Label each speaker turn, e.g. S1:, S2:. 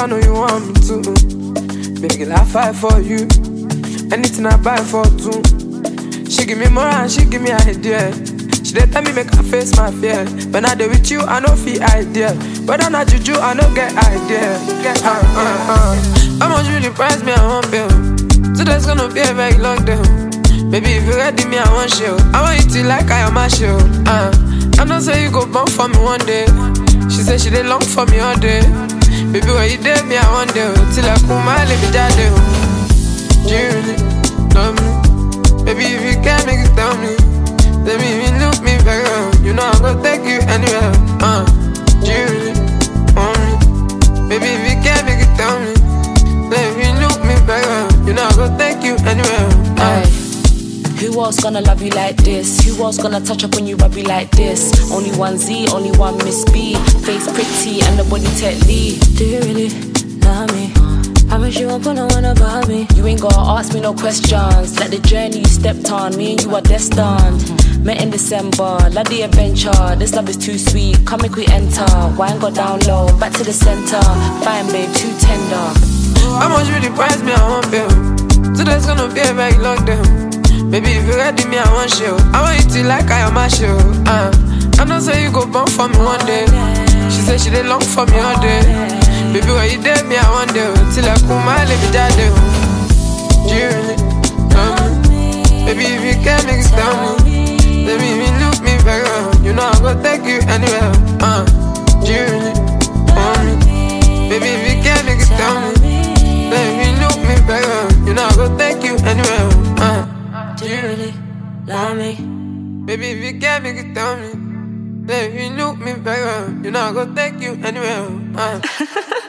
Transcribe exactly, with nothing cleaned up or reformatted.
S1: I know you want me to. Baby girl, I fight for you. Anything I buy for two. She give me more and she give me idea. She dey tell me make I face my fear. When I dey with you, I no feel idea. But I'm not juju, I no get idea. Get uh, uh, uh. How much really price me? I want bill. Today's gonna be a very long day. Baby, if you ready me, I want show. I want you to like I am a show. Uh, I'm not saying you go bump for me one day. She said she dey long for me all day. Baby, when you did me, I want day. Till I come my live daddy. Do you really love me? Baby, if you can't make it tell me. Let me even look me very well. You know I'm gonna take you anywhere. Uh, do you really want me? Baby, if you can't make it tell me. Let me look me very well. You know I'm gonna take you anywhere. Uh.
S2: Who else gonna love you like this? Who else gonna touch up on you, rub you like this? Only one Z, only one Miss B. Face pretty and the body Ted Lee. Do you really love me? I wish you won't put no one above me. You ain't gotta ask me no questions. Like the journey you stepped on, me and you are destined. Met in December, love the adventure. This love is too sweet, come make we enter. Wine go down low, back to the center. Fine babe, too tender.
S1: How much really price me? I want bill. Today's gonna be a very long day. Baby, if you ready me, I want show. I want you to like I am a show. Uh, I'm not saying you go bump for me one day. She said she dey long for me all day. Baby, when you did me, I want day. Till I come my live daddy. Do you really love me? Baby, if you can't make it tell me. Let me even look me very well. You know I'm gonna take you anywhere. Uh, do you really want me? Baby, if you can't make it tell me. Let me look me very well. You know I'm gonna take you anywhere. Uh.
S2: Do you really love me?
S1: Baby, if you can't make it tell me. Let me look me very well. You know I'm gonna take you anywhere. Uh.